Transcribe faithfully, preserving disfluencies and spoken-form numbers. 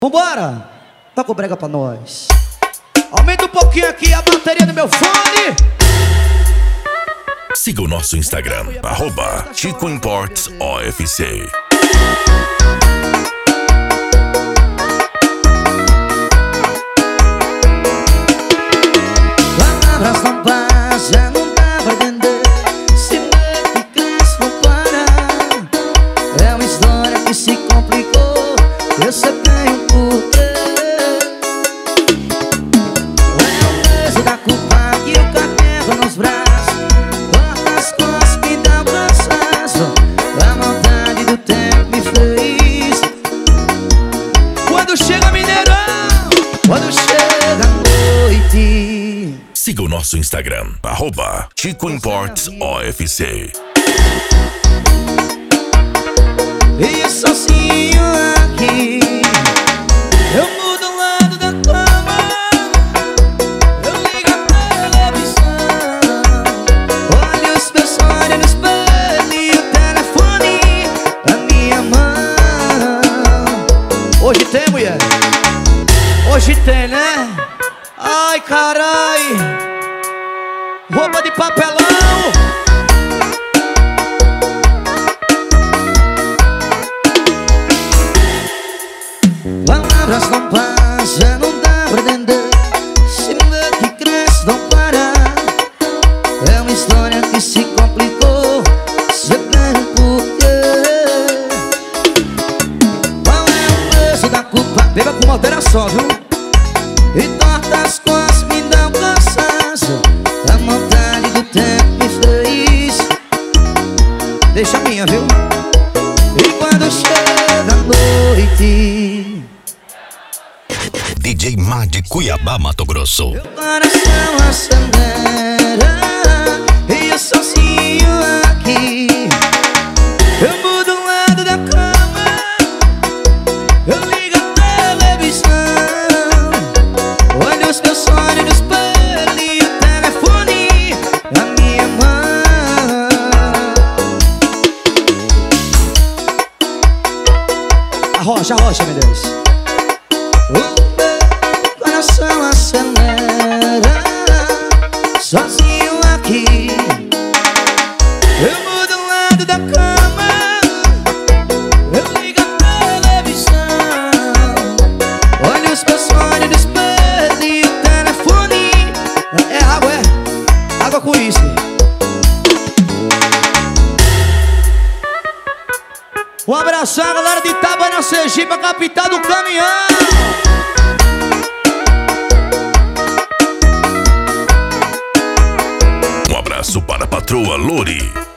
Vambora! Toca o brega pra nós. Aumenta um pouquinho aqui a bateria do meu fone. Siga o nosso Instagram, arroba Chico Imports O F C. Palavras não passam, não dá pra entender. Se meio que cresce, não para. É uma história que se complicou. Eu sei bem o porquê. É o peso da culpa que eu carrego nos braços. Corta as costas, me dá um cansaço. A maldade do tempo me fez. Quando chega Mineirão, quando chega a noite. Siga o nosso Instagram, arroba Chico Imports O F C. E sozinho aqui, eu mudo o lado da cama, eu ligo a televisão, olho os meus olhos no espelho e o telefone na minha mão. Hoje tem, mulher? Hoje tem, né? Ai, carai, roupa de papelão. Palavras não passam, não dá pra entender. Se meio que cresce, não para. É uma história que se complicou. Cê tem um porquê. Qual é o peso da culpa? Beba com moderação, viu? E torta as costas, me dá um cansaço. A vontade do tempo me fez. Deixa a minha, viu? E quando chega a noite, D J Má de Cuiabá, Mato Grosso. meu coração acelera e eu sozinho aqui. Eu mudo o lado da cama, eu ligo a televisão, olho os meus olhos no espelho e o telefone na minha mão. Arrocha, arrocha, meu Deus. O meu coração acelera, sozinho aqui. Eu mudo o lado da cama, eu ligo a televisão, olho os meus olhos no espelho e o telefone. É água, é? Água com isso. Um abraço à galera de Itabaiana, Sergipe, a capital do caminhão. Um abraço para a patroa Lori.